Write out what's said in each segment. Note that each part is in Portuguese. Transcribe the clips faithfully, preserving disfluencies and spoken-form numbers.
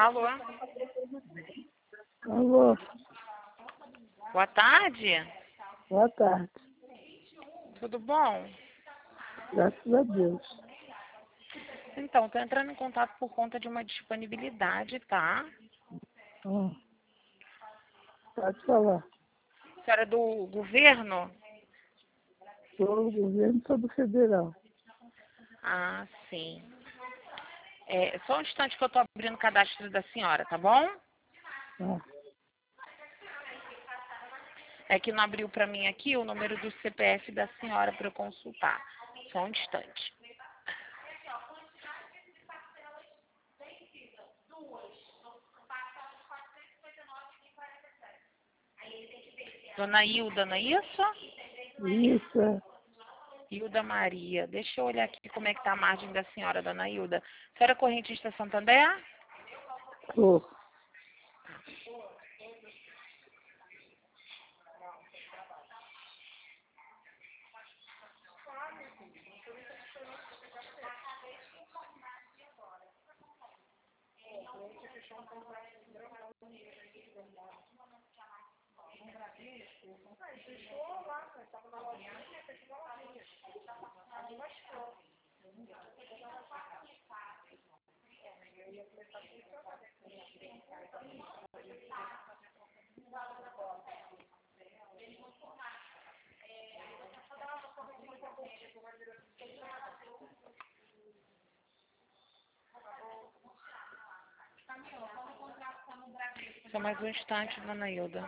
Alô? Alô, Boa tarde. boa tarde. Tudo bom? Graças a Deus. Então, tô entrando em contato por conta de uma disponibilidade, tá? Hum, pode falar. A senhora é do governo? Sou do governo, sou do federal. Ah, sim. É, só um instante que eu tô abrindo o cadastro da senhora, tá bom? Ah, É que não abriu pra mim aqui o número do C P F da senhora para eu consultar. Só um instante. Dona Hilda, não é isso? isso é. Hilda Maria. Deixa eu olhar aqui como é que tá a margem da senhora, Dona Hilda. A senhora é correntista Santander? Sou. Só mais um instante, Dona Hilda.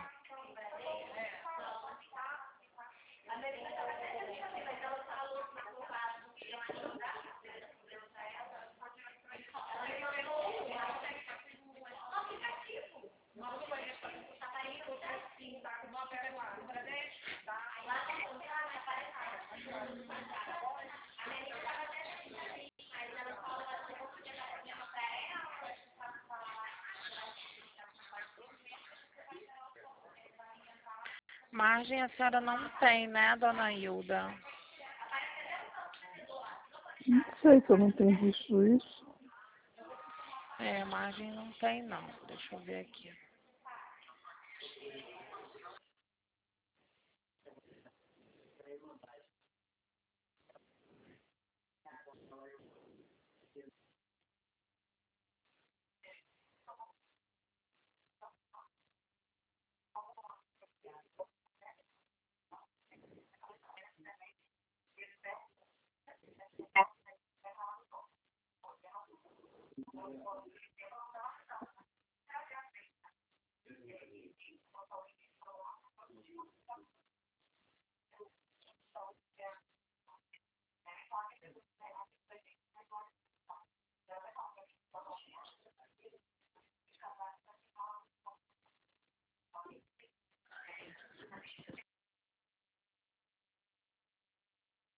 Margem a senhora não tem, né, Dona Hilda? Não sei que eu não tenho visto isso. É, margem não tem, não. Deixa eu ver aqui.